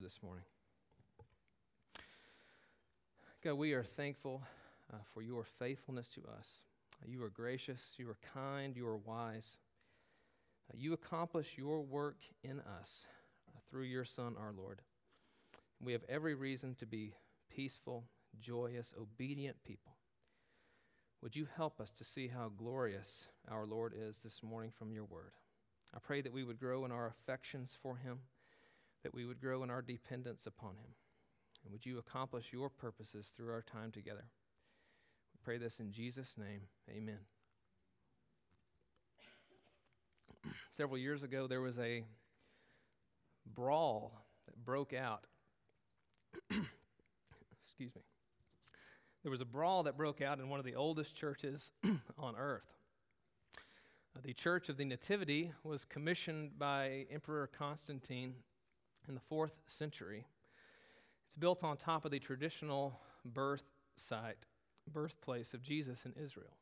this morning. God, we are thankful for your faithfulness to us. You are gracious, you are kind, you are wise. You accomplish your work in us through your Son, our Lord. We have every reason to be peaceful, joyous, obedient people. Would you help us to see how glorious our Lord is this morning from your word? I pray that we would grow in our affections for him, that we would grow in our dependence upon him. And would you accomplish your purposes through our time together? We pray this in Jesus' name. Amen. Several years ago, there was a brawl that broke out. Excuse me. There was a brawl that broke out in one of the oldest churches on earth. The Church of the Nativity was commissioned by Emperor Constantine in the 4th century. It's built on top of the traditional birthplace of Jesus in Israel.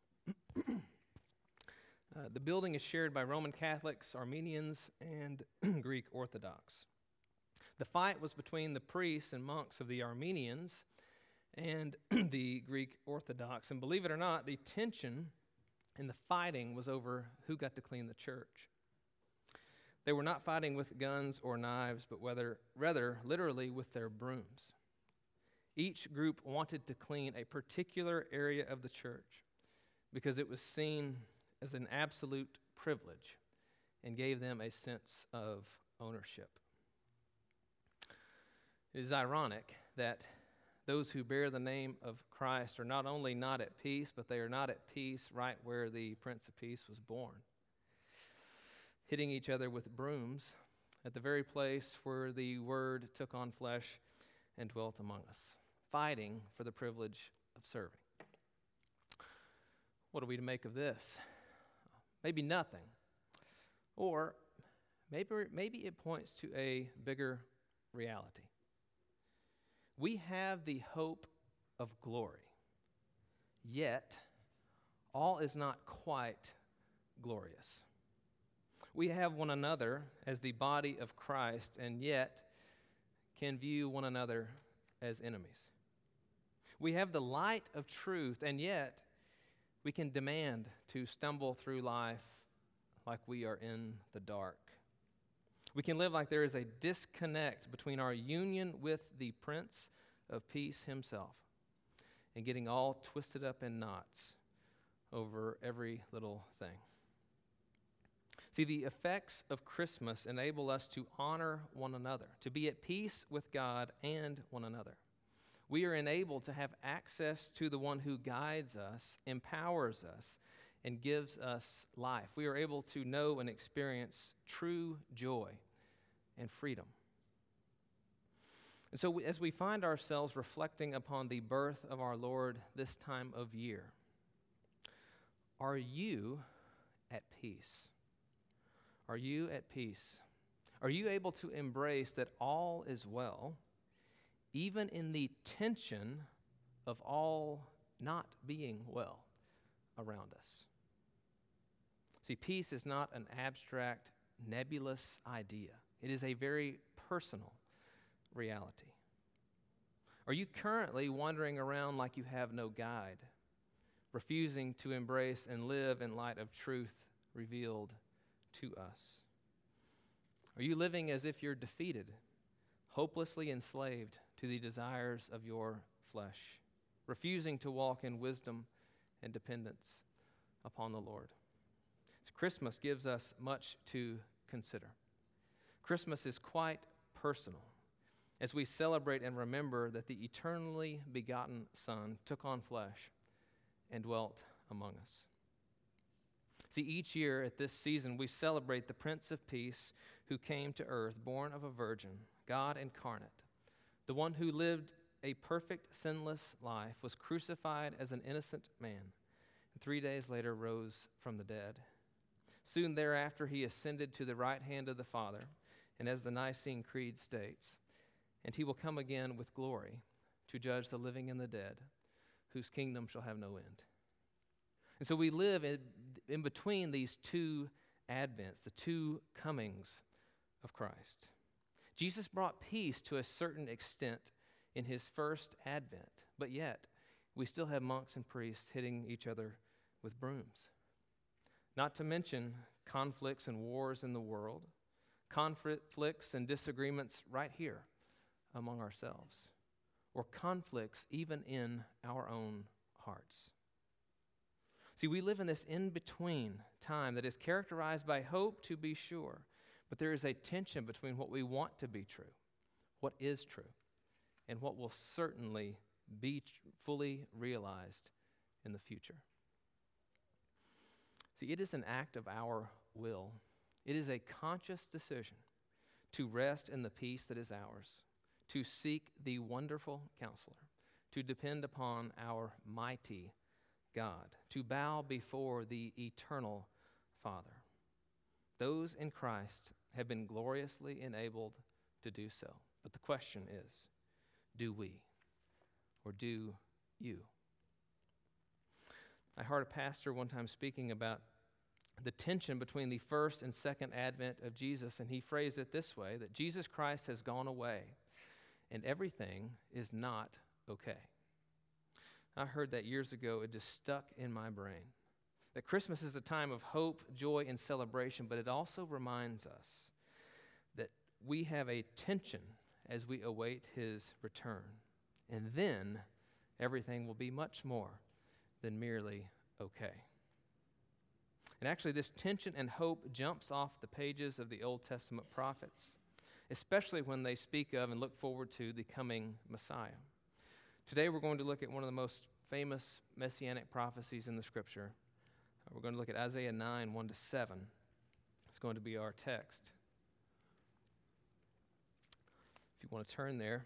The building is shared by Roman Catholics, Armenians, and Greek Orthodox. The fight was between the priests and monks of the Armenians and the Greek Orthodox. And believe it or not, the tension and the fighting was over who got to clean the church. They were not fighting with guns or knives, but rather literally with their brooms. Each group wanted to clean a particular area of the church because it was seen as an absolute privilege and gave them a sense of ownership. It is ironic that those who bear the name of Christ are not only not at peace, but they are not at peace right where the Prince of Peace was born, hitting each other with brooms at the very place where the Word took on flesh and dwelt among us, fighting for the privilege of serving. What are we to make of this? Maybe nothing. Or maybe it points to a bigger reality. We have the hope of glory, yet all is not quite glorious. We have one another as the body of Christ, and yet can view one another as enemies. We have the light of truth, and yet we can demand to stumble through life like we are in the dark. We can live like there is a disconnect between our union with the Prince of Peace himself and getting all twisted up in knots over every little thing. See, the effects of Christmas enable us to honor one another, to be at peace with God and one another. We are enabled to have access to the one who guides us, empowers us, and gives us life. We are able to know and experience true joy and freedom. And so as we find ourselves reflecting upon the birth of our Lord this time of year, are you at peace? Are you at peace? Are you able to embrace that all is well, even in the tension of all not being well around us? See, peace is not an abstract, nebulous idea. It is a very personal reality. Are you currently wandering around like you have no guide, refusing to embrace and live in light of truth revealed to us? Are you living as if you're defeated, hopelessly enslaved to the desires of your flesh, refusing to walk in wisdom and dependence upon the Lord? So Christmas gives us much to consider. Christmas is quite personal as we celebrate and remember that the eternally begotten Son took on flesh and dwelt among us. See, each year at this season, we celebrate the Prince of Peace who came to earth, born of a virgin, God incarnate. The one who lived a perfect, sinless life, was crucified as an innocent man, and 3 days later rose from the dead. Soon thereafter, he ascended to the right hand of the Father, and as the Nicene Creed states, and he will come again with glory to judge the living and the dead, whose kingdom shall have no end. And so we live in between these two advents, the two comings of Christ. Jesus brought peace to a certain extent in his first advent, but yet we still have monks and priests hitting each other with brooms. Not to mention conflicts and wars in the world, conflicts and disagreements right here among ourselves, or conflicts even in our own hearts. See, we live in this in-between time that is characterized by hope, to be sure, but there is a tension between what we want to be true, what is true, and what will certainly be fully realized in the future. See, it is an act of our will. It is a conscious decision to rest in the peace that is ours, to seek the wonderful Counselor, to depend upon our mighty God, to bow before the eternal Father. Those in Christ have been gloriously enabled to do so. But the question is, do we, or do you? I heard a pastor one time speaking about the tension between the first and second advent of Jesus, and he phrased it this way, that Jesus Christ has gone away, and everything is not okay. I heard that years ago. It just stuck in my brain. That Christmas is a time of hope, joy, and celebration, but it also reminds us that we have a tension as we await his return. And then everything will be much more than merely okay. And actually, this tension and hope jumps off the pages of the Old Testament prophets, especially when they speak of and look forward to the coming Messiah. Today, we're going to look at one of the most famous messianic prophecies in the Scripture. We're going to look at Isaiah 9, 1 to 7. It's going to be our text. If you want to turn there.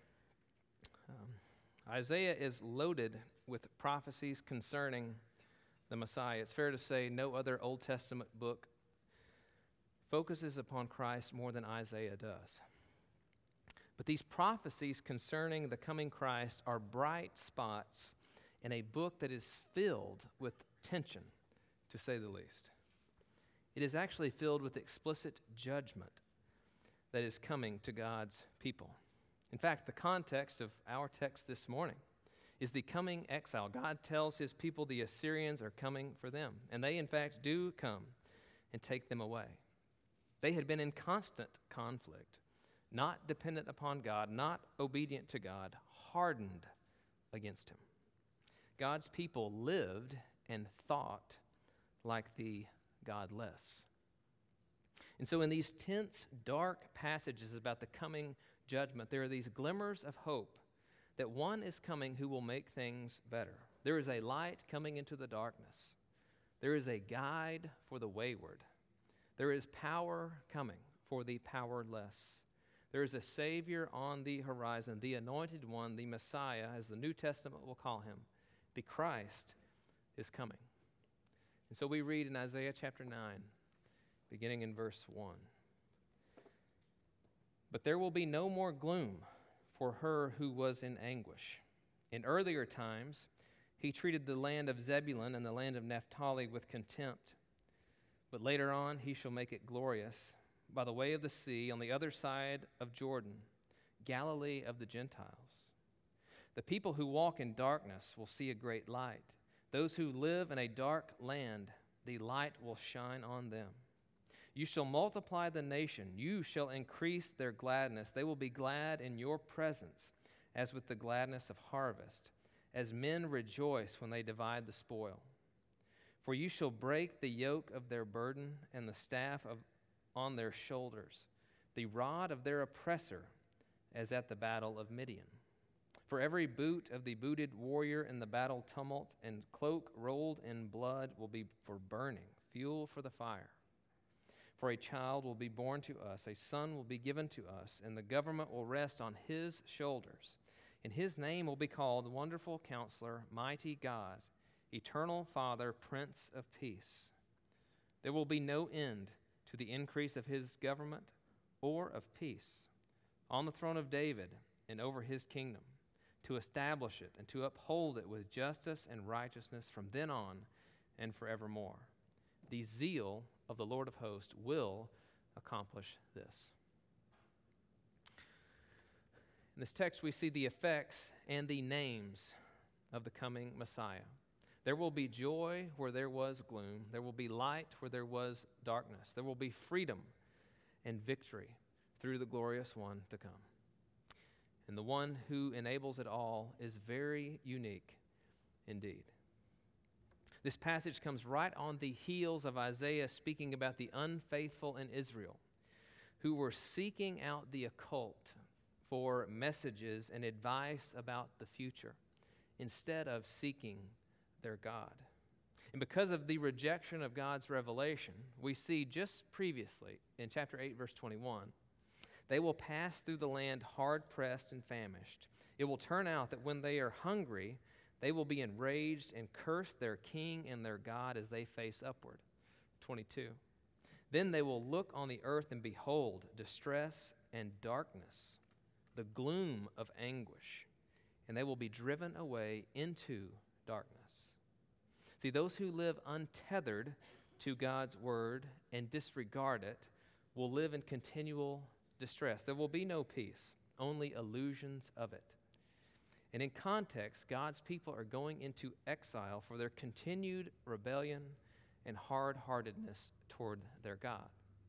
Isaiah is loaded with prophecies concerning the Messiah. It's fair to say no other Old Testament book focuses upon Christ more than Isaiah does. But these prophecies concerning the coming Christ are bright spots in a book that is filled with tension, to say the least. It is actually filled with explicit judgment that is coming to God's people. In fact, the context of our text this morning is the coming exile. God tells his people the Assyrians are coming for them, and they in fact do come and take them away. They had been in constant conflict, not dependent upon God, not obedient to God, hardened against him. God's people lived and thought like the godless. And so in these tense, dark passages about the coming judgment, there are these glimmers of hope that one is coming who will make things better. There is a light coming into the darkness. There is a guide for the wayward. There is power coming for the powerless. There is a Savior on the horizon, the Anointed One, the Messiah, as the New Testament will call him. The Christ is coming. And so we read in Isaiah chapter 9, beginning in verse 1. But there will be no more gloom for her who was in anguish. In earlier times, he treated the land of Zebulun and the land of Naphtali with contempt. But later on, he shall make it glorious by the way of the sea on the other side of Jordan, Galilee of the Gentiles. The people who walk in darkness will see a great light. Those who live in a dark land, the light will shine on them. You shall multiply the nation. You shall increase their gladness. They will be glad in your presence, as with the gladness of harvest, as men rejoice when they divide the spoil. For you shall break the yoke of their burden and the staff on their shoulders, the rod of their oppressor, as at the battle of Midian. For every boot of the booted warrior in the battle tumult and cloak rolled in blood will be for burning, fuel for the fire. For a child will be born to us, a son will be given to us, and the government will rest on his shoulders. And his name will be called Wonderful Counselor, Mighty God, Eternal Father, Prince of Peace. There will be no end to the increase of his government or of peace on the throne of David and over his kingdom, to establish it and to uphold it with justice and righteousness from then on and forevermore. The zeal of the Lord of hosts will accomplish this. In this text, we see the effects and the names of the coming Messiah. There will be joy where there was gloom. There will be light where there was darkness. There will be freedom and victory through the glorious one to come. And the one who enables it all is very unique indeed. This passage comes right on the heels of Isaiah speaking about the unfaithful in Israel who were seeking out the occult for messages and advice about the future instead of seeking their God. And because of the rejection of God's revelation, we see just previously in chapter 8, verse 21, they will pass through the land hard-pressed and famished. It will turn out that when they are hungry, they will be enraged and curse their king and their God as they face upward. 22. Then they will look on the earth and behold distress and darkness, the gloom of anguish, and they will be driven away into darkness. See, those who live untethered to God's word and disregard it will live in continual distress. There will be no peace, only illusions of it. And in context, God's people are going into exile for their continued rebellion and hard-heartedness toward their God.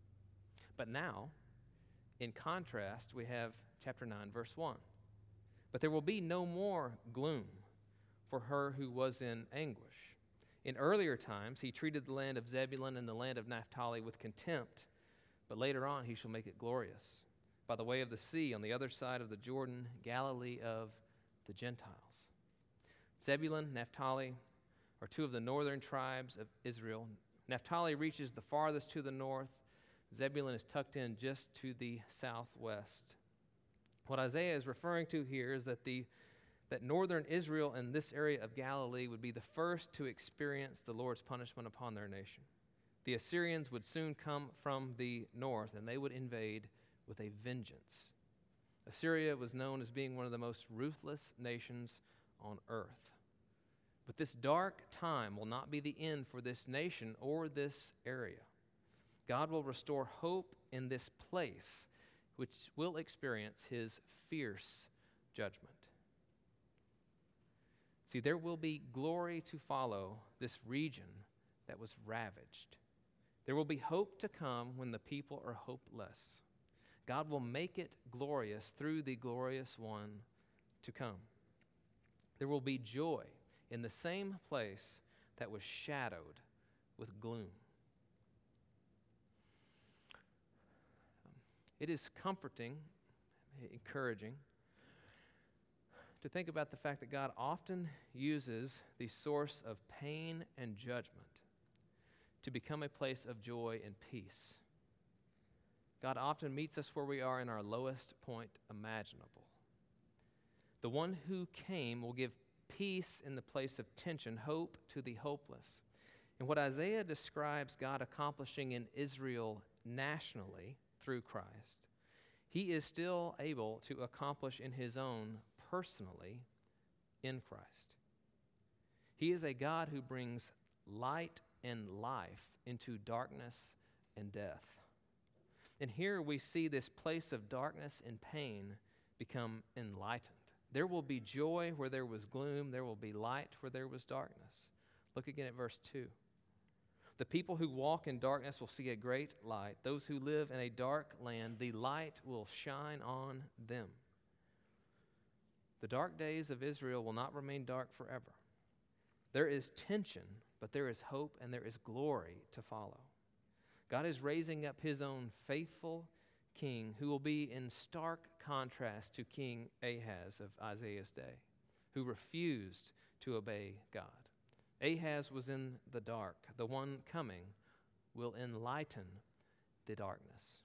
But now, in contrast, we have chapter 9, verse 1. But there will be no more gloom for her who was in anguish. In earlier times, he treated the land of Zebulun and the land of Naphtali with contempt, but later on he shall make it glorious. By the way of the sea, on the other side of the Jordan, Galilee of the Gentiles. Zebulun, Naphtali are two of the northern tribes of Israel. Naphtali reaches the farthest to the north. Zebulun is tucked in just to the southwest. What Isaiah is referring to here is that northern Israel and this area of Galilee would be the first to experience the Lord's punishment upon their nation. The Assyrians would soon come from the north, and they would invade with a vengeance. Assyria was known as being one of the most ruthless nations on earth. But this dark time will not be the end for this nation or this area. God will restore hope in this place, which will experience his fierce judgment. See, there will be glory to follow this region that was ravaged. There will be hope to come when the people are hopeless. God will make it glorious through the glorious one to come. There will be joy in the same place that was shadowed with gloom. It is comforting, encouraging, to think about the fact that God often uses the source of pain and judgment to become a place of joy and peace. God often meets us where we are in our lowest point imaginable. The one who came will give peace in the place of tension, hope to the hopeless. And what Isaiah describes God accomplishing in Israel nationally through Christ, he is still able to accomplish in his own personally in Christ. He is a God who brings light and life into darkness and death. And here we see this place of darkness and pain become enlightened. There will be joy where there was gloom. There will be light where there was darkness. Look again at verse 2. The people who walk in darkness will see a great light. Those who live in a dark land, the light will shine on them. The dark days of Israel will not remain dark forever. There is tension, but there is hope and there is glory to follow. God is raising up his own faithful king who will be in stark contrast to King Ahaz of Isaiah's day, who refused to obey God. Ahaz was in the dark. The one coming will enlighten the darkness.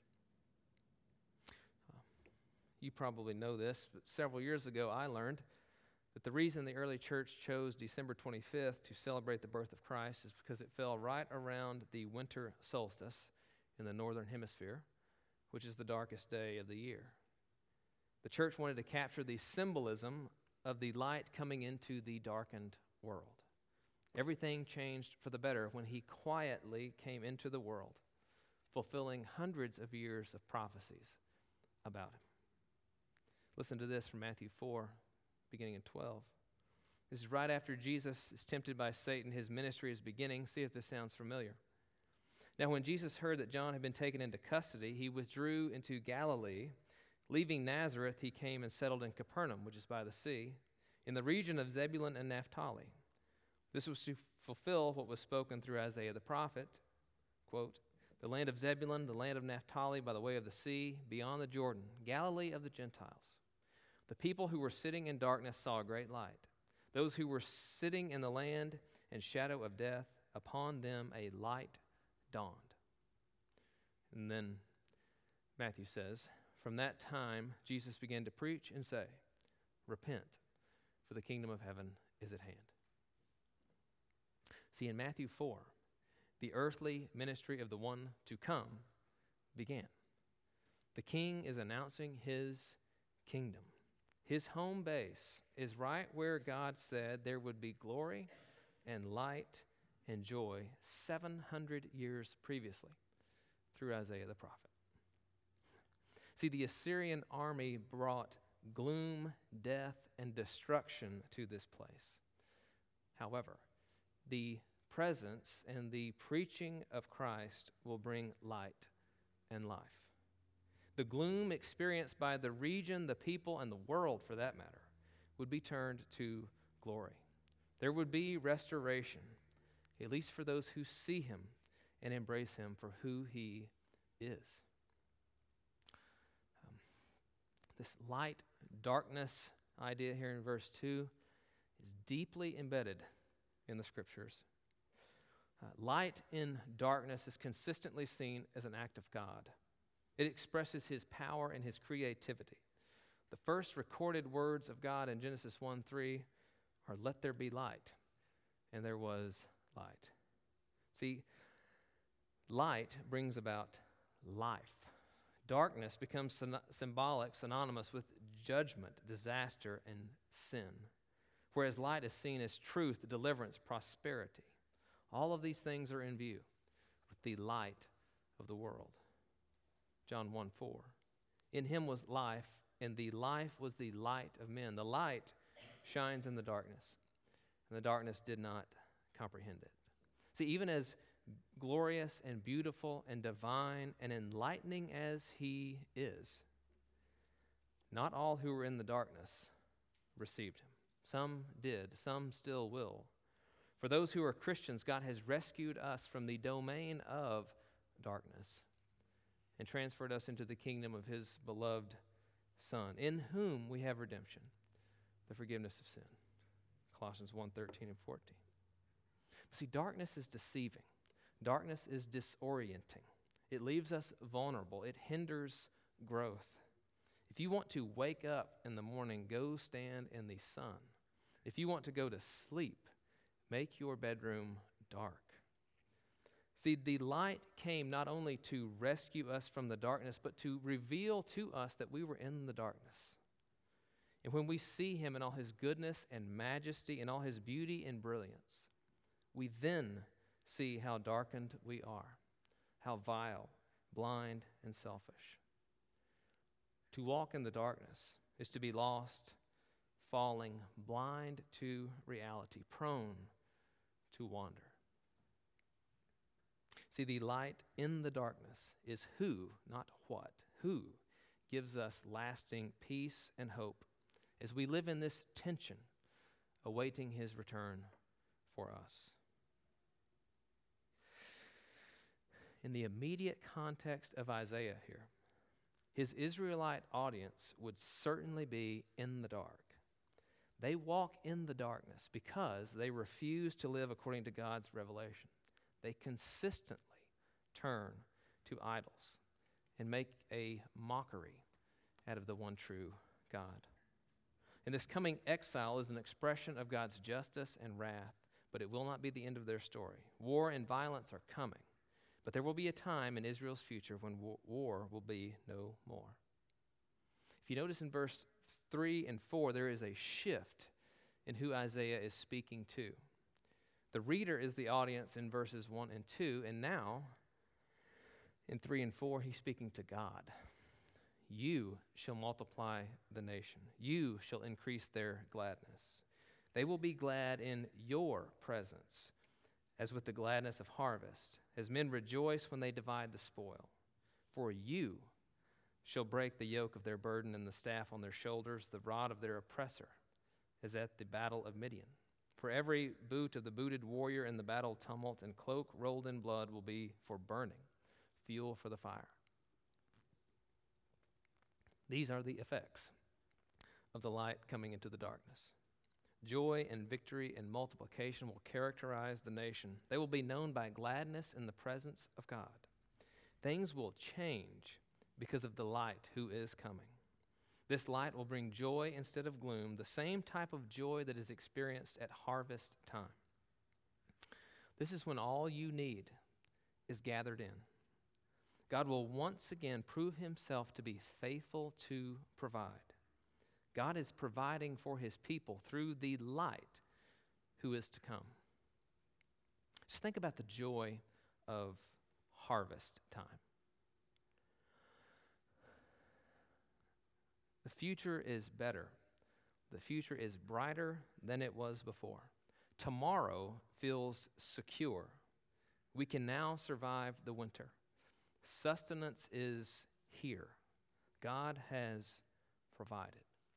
You probably know this, but several years ago I learned that the reason the early church chose December 25th to celebrate the birth of Christ is because it fell right around the winter solstice in the northern hemisphere, which is the darkest day of the year. The church wanted to capture the symbolism of the light coming into the darkened world. Everything changed for the better when he quietly came into the world, fulfilling hundreds of years of prophecies about him. Listen to this from Matthew 4, beginning in 12. This is right after Jesus is tempted by Satan. His ministry is beginning. See if this sounds familiar. Now, when Jesus heard that John had been taken into custody, he withdrew into Galilee. Leaving Nazareth, he came and settled in Capernaum, which is by the sea, in the region of Zebulun and Naphtali. This was to fulfill what was spoken through Isaiah the prophet, quote, "The land of Zebulun, the land of Naphtali, by the way of the sea, beyond the Jordan, Galilee of the Gentiles. The people who were sitting in darkness saw a great light. Those who were sitting in the land and shadow of death, upon them a light dawned." And then Matthew says, "From that time Jesus began to preach and say, 'Repent, for the kingdom of heaven is at hand.'" See, in Matthew 4, the earthly ministry of the one to come began. The king is announcing his kingdom. His home base is right where God said there would be glory and light and joy 700 years previously through Isaiah the prophet. See, the Assyrian army brought gloom, death, and destruction to this place. However, the presence and the preaching of Christ will bring light and life. The gloom experienced by the region, the people, and the world, for that matter, would be turned to glory. There would be restoration, at least for those who see him and embrace him for who he is. This light-darkness idea here in verse 2 is deeply embedded in the Scriptures. Light in darkness is consistently seen as an act of God. It expresses his power and his creativity. The first recorded words of God in Genesis 1:3 are, "Let there be light," and there was light. See, light brings about life. Darkness becomes synonymous with judgment, disaster, and sin, whereas light is seen as truth, deliverance, prosperity. All of these things are in view with the light of the world. John 1:4. "In him was life, and the life was the light of men." The light shines in the darkness, and the darkness did not comprehend it. See, even as glorious and beautiful and divine and enlightening as he is, not all who were in the darkness received him. Some did, some still will. For those who are Christians, God has rescued us from the domain of darkness and transferred us into the kingdom of his beloved Son, in whom we have redemption, the forgiveness of sin. Colossians 1:13 and 14. But see, darkness is deceiving. Darkness is disorienting. It leaves us vulnerable. It hinders growth. If you want to wake up in the morning, go stand in the sun. If you want to go to sleep, make your bedroom dark. See, the light came not only to rescue us from the darkness, but to reveal to us that we were in the darkness. And when we see him in all his goodness and majesty and all his beauty and brilliance, we then see how darkened we are, how vile, blind, and selfish. To walk in the darkness is to be lost, falling, blind to reality, prone to wander. See, the light in the darkness is who, not what, who gives us lasting peace and hope as we live in this tension, awaiting his return for us. In the immediate context of Isaiah here, his Israelite audience would certainly be in the dark. They walk in the darkness because they refuse to live according to God's revelation. They consistently turn to idols and make a mockery out of the one true God. And this coming exile is an expression of God's justice and wrath, but it will not be the end of their story. War and violence are coming, but there will be a time in Israel's future when war will be no more. If you notice in verse 3 and 4, there is a shift in who Isaiah is speaking to. The reader is the audience in verses 1 and 2, and now, in 3 and 4, he's speaking to God. you shall multiply the nation. You shall increase their gladness. They will be glad in your presence, as with the gladness of harvest, as men rejoice when they divide the spoil. For you shall break the yoke of their burden and the staff on their shoulders, the rod of their oppressor, as at the battle of Midian. For every boot of the booted warrior in the battle tumult and cloak rolled in blood will be for burning, fuel for the fire. These are the effects of the light coming into the darkness. Joy and victory and multiplication will characterize the nation. They will be known by gladness in the presence of God. Things will change because of the light who is coming. This light will bring joy instead of gloom, the same type of joy that is experienced at harvest time. This is when all you need is gathered in. God will once again prove himself to be faithful to provide. God is providing for his people through the light who is to come. Just think about the joy of harvest time. The future is better. The future is brighter than it was before. Tomorrow feels secure. We can now survive the winter. Sustenance is here. God has provided.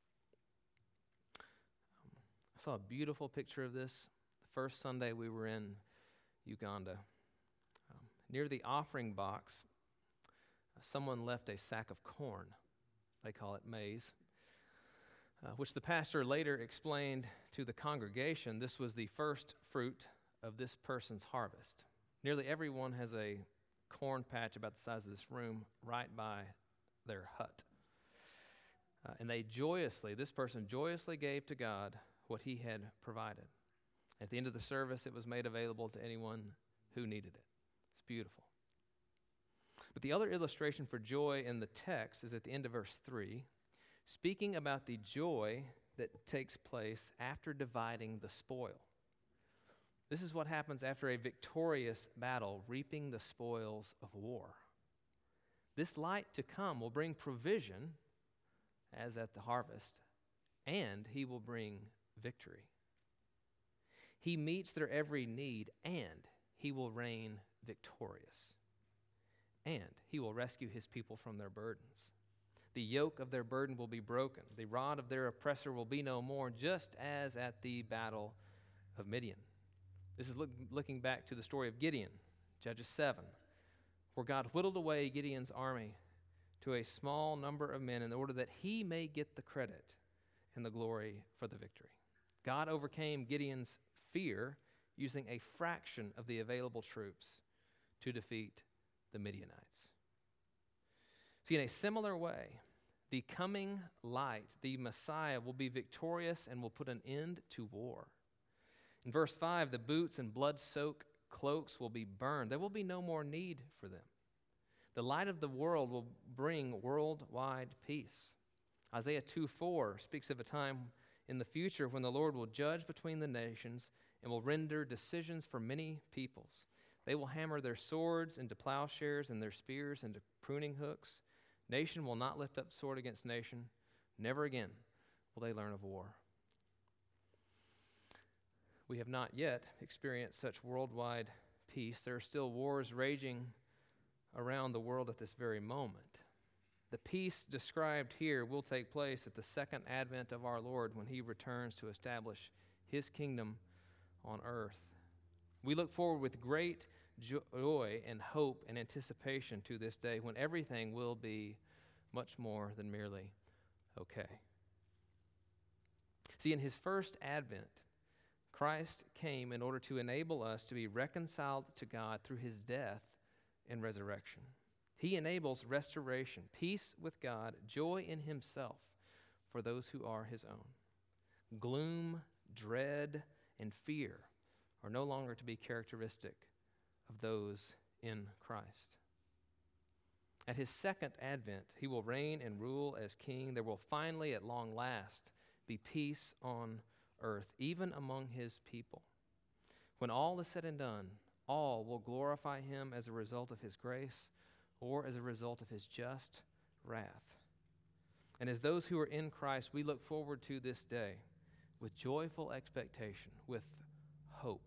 I saw a beautiful picture of this the first Sunday we were in Uganda. Near the offering box, someone left a sack of corn. They call it maize, which the pastor later explained to the congregation this was the first fruit of this person's harvest. Nearly everyone has a corn patch about the size of this room right by their hut. And this person joyously gave to God what he had provided. At the end of the service, it was made available to anyone who needed it. It's beautiful. But the other illustration for joy in the text is at the end of verse 3, speaking about the joy that takes place after dividing the spoil. This is what happens after a victorious battle, reaping the spoils of war. This light to come will bring provision, as at the harvest, and he will bring victory. He meets their every need, and he will reign victorious. And he will rescue his people from their burdens. The yoke of their burden will be broken. The rod of their oppressor will be no more, just as at the battle of Midian. This is looking back to the story of Gideon, Judges 7, where God whittled away Gideon's army to a small number of men in order that he may get the credit and the glory for the victory. God overcame Gideon's fear using a fraction of the available troops to defeat the Midianites. See, in a similar way, the coming light, the Messiah, will be victorious and will put an end to war. In verse 5, the boots and blood-soaked cloaks will be burned. There will be no more need for them. The light of the world will bring worldwide peace. Isaiah 2:4 speaks of a time in the future when the Lord will judge between the nations and will render decisions for many peoples. They will hammer their swords into plowshares and their spears into pruning hooks. Nation will not lift up sword against nation. Never again will they learn of war. We have not yet experienced such worldwide peace. There are still wars raging around the world at this very moment. The peace described here will take place at the second advent of our Lord when he returns to establish his kingdom on earth. We look forward with great joy and hope and anticipation to this day when everything will be much more than merely okay. See, in his first advent, Christ came in order to enable us to be reconciled to God through his death and resurrection. He enables restoration, peace with God, joy in himself for those who are his own. Gloom, dread, and fear are no longer to be characteristic of those in Christ. At his second advent, he will reign and rule as king. There will finally, at long last, be peace on earth, even among his people. When all is said and done, all will glorify him as a result of his grace or as a result of his just wrath. And as those who are in Christ, we look forward to this day with joyful expectation, with hope.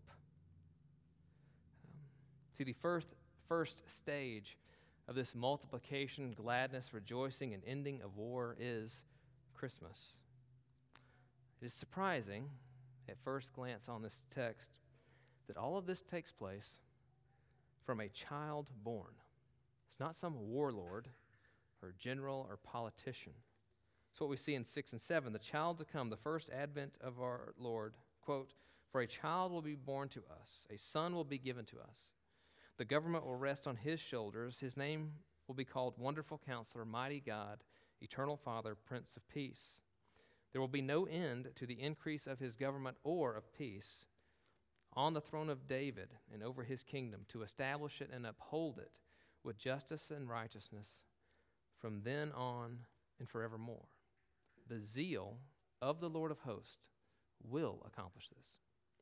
See, the first stage of this multiplication, gladness, rejoicing, and ending of war is Christmas. It is surprising, at first glance on this text, that all of this takes place from a child born. It's not some warlord or general or politician. It's what we see in 6 and 7. The child to come, the first advent of our Lord, quote, "For a child will be born to us, a son will be given to us. The government will rest on his shoulders. His name will be called Wonderful Counselor, Mighty God, Eternal Father, Prince of Peace. There will be no end to the increase of his government or of peace on the throne of David and over his kingdom, to establish it and uphold it with justice and righteousness from then on and forevermore. The zeal of the Lord of hosts will accomplish this."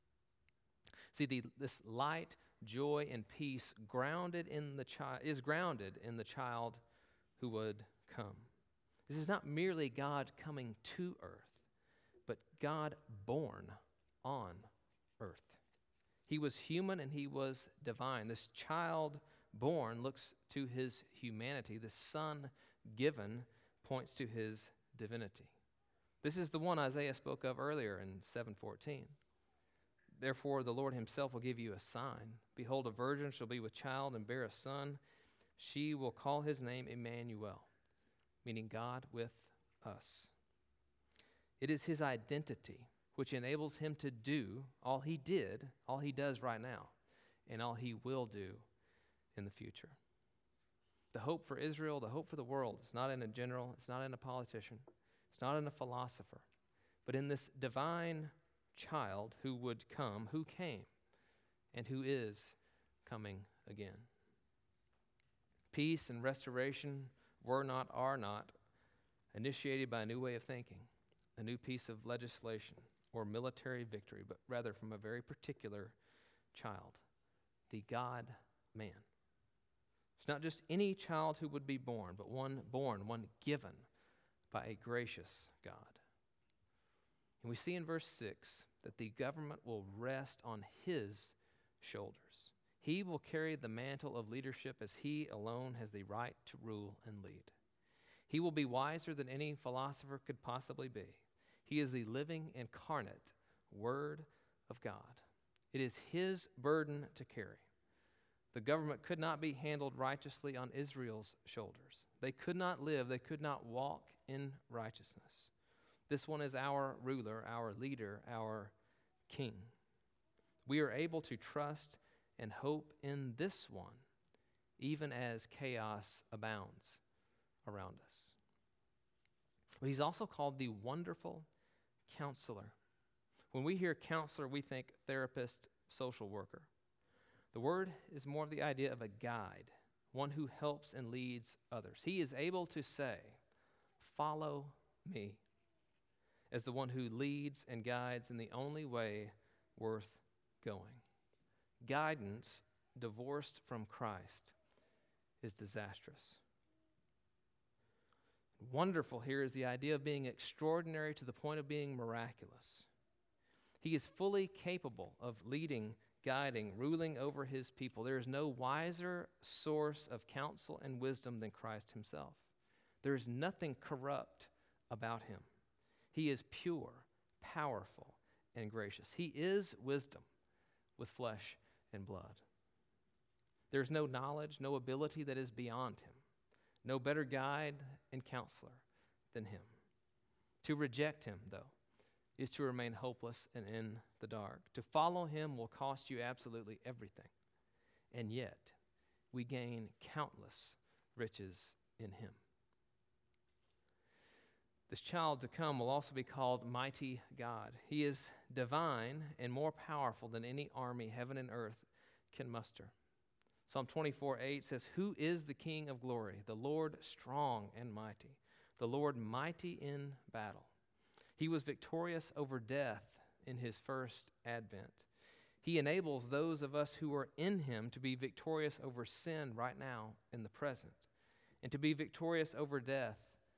See, this light, joy, and peace is grounded in the child who would come. This is not merely God coming to earth, but God born on earth. He was human and he was divine. This child born looks to his humanity. The son given points to his divinity. This is the one Isaiah spoke of earlier in 7:14. "Therefore the Lord himself will give you a sign. Behold, a virgin shall be with child and bear a son. She will call his name Emmanuel," meaning God with us. It is his identity which enables him to do all he did, all he does right now, and all he will do in the future. The hope for Israel, the hope for the world, is not in a general, it's not in a politician, it's not in a philosopher, but in this divine child who would come, who came, and who is coming again. Peace and restoration were not, are not, initiated by a new way of thinking, a new piece of legislation, or military victory, but rather from a very particular child, the God-man. It's not just any child who would be born, but one born, one given by a gracious God. And we see in verse 6 that the government will rest on his shoulders. He will carry the mantle of leadership as he alone has the right to rule and lead. He will be wiser than any philosopher could possibly be. He is the living, incarnate Word of God. It is his burden to carry. The government could not be handled righteously on Israel's shoulders. They could not live, they could not walk in righteousness. This one is our ruler, our leader, our king. We are able to trust and hope in this one, even as chaos abounds around us. But he's also called the Wonderful Counselor. When we hear counselor, we think therapist, social worker. The word is more of the idea of a guide, one who helps and leads others. He is able to say, "Follow me," as the one who leads and guides in the only way worth going. Guidance divorced from Christ is disastrous. Wonderful here is the idea of being extraordinary to the point of being miraculous. He is fully capable of leading, guiding, ruling over his people. There is no wiser source of counsel and wisdom than Christ himself. There is nothing corrupt about him. He is pure, powerful, and gracious. He is wisdom with flesh and blood. There is no knowledge, no ability that is beyond him. No better guide and counselor than him. To reject him, though, is to remain hopeless and in the dark. To follow him will cost you absolutely everything. And yet, we gain countless riches in him. This child to come will also be called Mighty God. He is divine and more powerful than any army heaven and earth can muster. Psalm 24:8 says, "Who is the King of glory? The Lord strong and mighty, the Lord mighty in battle." He was victorious over death in his first advent. He enables those of us who are in him to be victorious over sin right now in the present, and to be victorious over death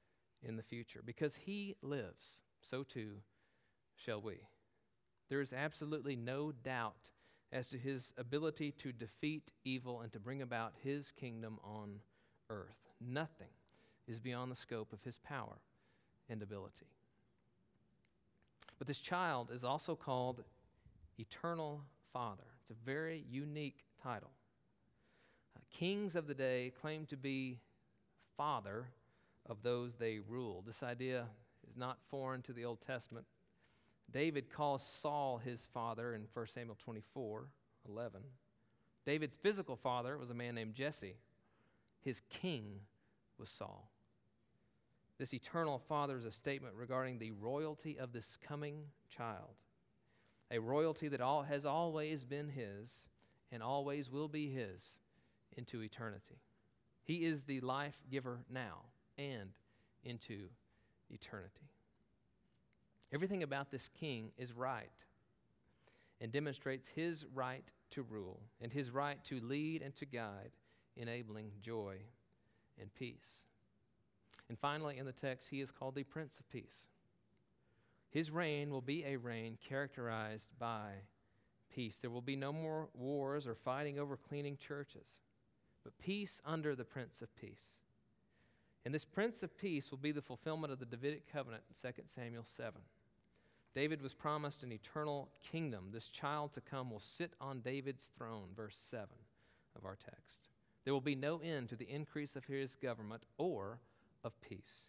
in the future. Because he lives, so too shall we. There is absolutely no doubt as to his ability to defeat evil and to bring about his kingdom on earth. Nothing is beyond the scope of his power and ability. But this child is also called Eternal Father. It's a very unique title. Kings of the day claim to be father of those they rule. This idea is not foreign to the Old Testament. David calls Saul his father in 1 Samuel 24:11. David's physical father was a man named Jesse. His king was Saul. This eternal father is a statement regarding the royalty of this coming child, a royalty that has always been his and always will be his into eternity. He is the life giver now and into eternity. Everything about this king is right and demonstrates his right to rule and his right to lead and to guide, enabling joy and peace. And finally, in the text, he is called the Prince of Peace. His reign will be a reign characterized by peace. There will be no more wars or fighting over cleaning churches, but peace under the Prince of Peace. And this Prince of Peace will be the fulfillment of the Davidic covenant in 2 Samuel 7. David was promised an eternal kingdom. This child to come will sit on David's throne, verse 7 of our text. There will be no end to the increase of his government or of peace.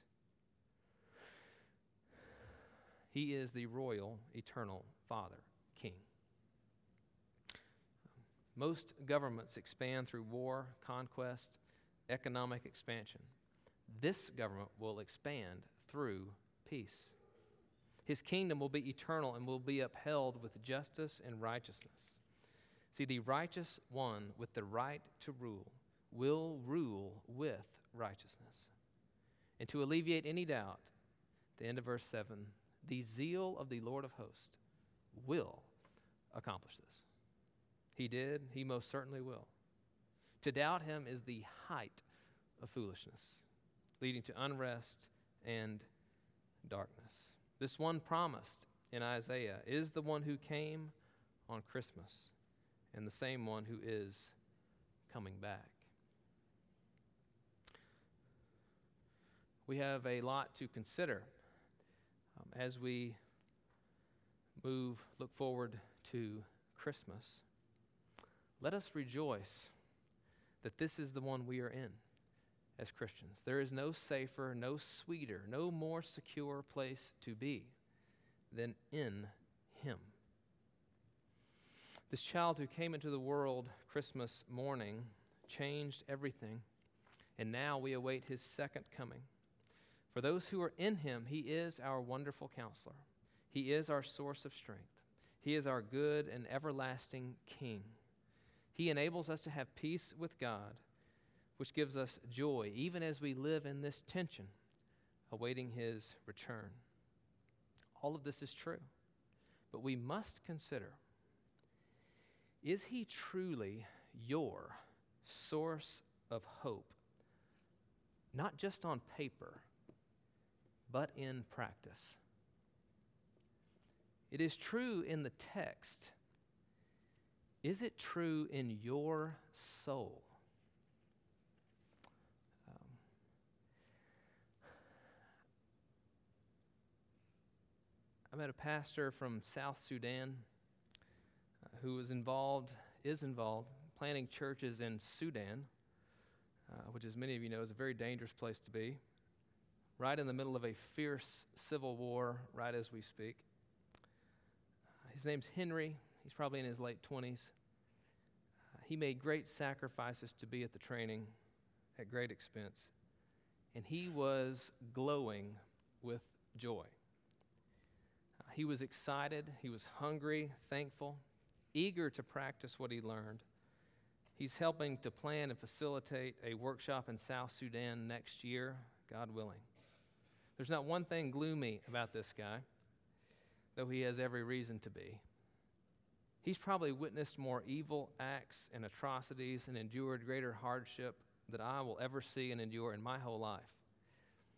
He is the royal, eternal Father, King. Most governments expand through war, conquest, economic expansion. This government will expand through peace. His kingdom will be eternal and will be upheld with justice and righteousness. See, the righteous one with the right to rule will rule with righteousness. And to alleviate any doubt, at the end of verse 7, the zeal of the Lord of hosts will accomplish this. He did, he most certainly will. To doubt him is the height of foolishness, leading to unrest and darkness. This one promised in Isaiah is the one who came on Christmas and the same one who is coming back. We have a lot to consider as we look forward to Christmas. Let us rejoice that this is the one we are in as Christians. There is no safer, no sweeter, no more secure place to be than in him. This child who came into the world Christmas morning changed everything, and now we await his second coming. For those who are in him, he is our wonderful counselor. He is our source of strength. He is our good and everlasting King. He enables us to have peace with God, which gives us joy, even as we live in this tension, awaiting his return. All of this is true, but we must consider, is he truly your source of hope, not just on paper, but in practice? It is true in the text. Is it true in your soul? I met a pastor from South Sudan who is involved planting churches in Sudan, which, as many of you know, is a very dangerous place to be, right in the middle of a fierce civil war right as we speak. His name's Henry. He's probably in his late 20s. He made great sacrifices to be at the training at great expense, and he was glowing with joy. He was excited, he was hungry, thankful, eager to practice what he learned. He's helping to plan and facilitate a workshop in South Sudan next year, God willing. There's not one thing gloomy about this guy, though he has every reason to be. He's probably witnessed more evil acts and atrocities and endured greater hardship than I will ever see and endure in my whole life.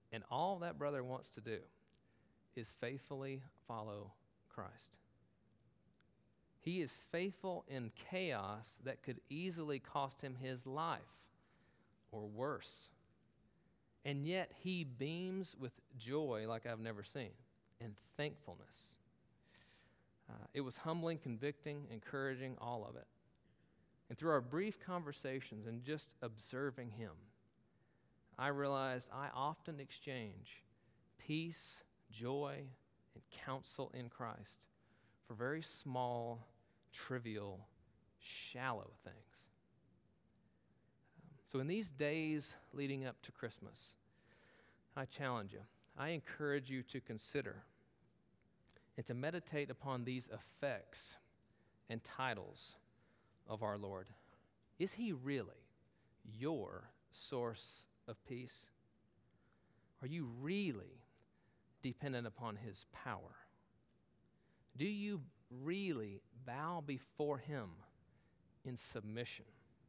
And all that brother wants to do is faithfully follow Christ. He is faithful in chaos that could easily cost him his life or worse. And yet he beams with joy like I've never seen and thankfulness. It was humbling, convicting, encouraging, all of it. And through our brief conversations and just observing him, I realized I often exchange peace, joy, and counsel in Christ for very small, trivial, shallow things. So in these days leading up to Christmas, I challenge you, I encourage you to consider and to meditate upon these effects and titles of our Lord. Is he really your source of peace? Are you really dependent upon his power? Do you really bow before him in submission?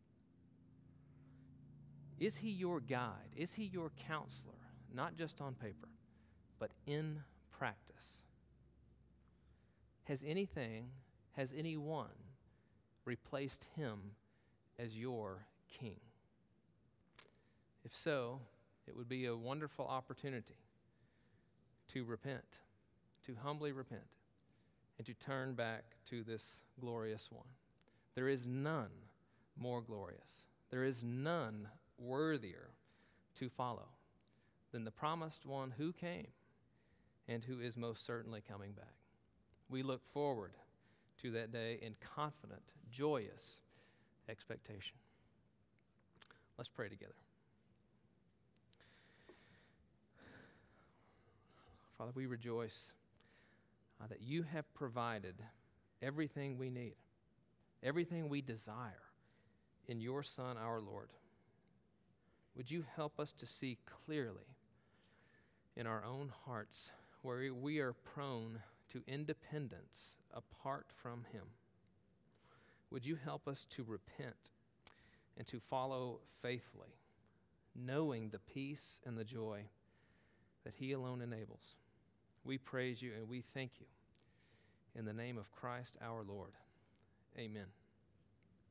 Is he your guide? Is he your counselor? Not just on paper, but in practice. Has anyone replaced him as your king? If so, it would be a wonderful opportunity to repent, to humbly repent, and to turn back to this glorious one. There is none more glorious. There is none worthier to follow than the promised one who came and who is most certainly coming back. We look forward to that day in confident, joyous expectation. Let's pray together. Father, we rejoice that you have provided everything we need, everything we desire in your Son, our Lord. Would you help us to see clearly in our own hearts where we are prone to independence apart from him? Would you help us to repent and to follow faithfully, knowing the peace and the joy that he alone enables? We praise you and we thank you. In the name of Christ our Lord, amen.